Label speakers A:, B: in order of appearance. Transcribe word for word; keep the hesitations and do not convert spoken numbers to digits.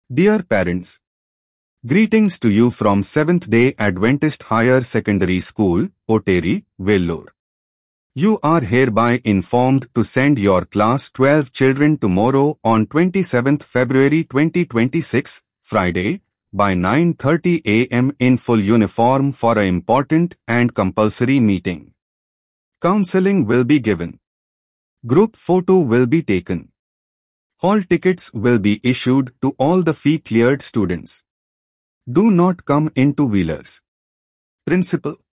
A: Dear parents, greetings to you from Seventh-day Adventist Higher Secondary School, Oteri, Vellore. You are hereby informed to send your class twelve children tomorrow on twenty-seventh February twenty twenty-six, Friday, by nine thirty a m in full uniform for an important and compulsory meeting. Counseling will be given. Group photo will be taken. Hall tickets will be issued to all the fee-cleared students. Do not come in two-wheelers. Principal.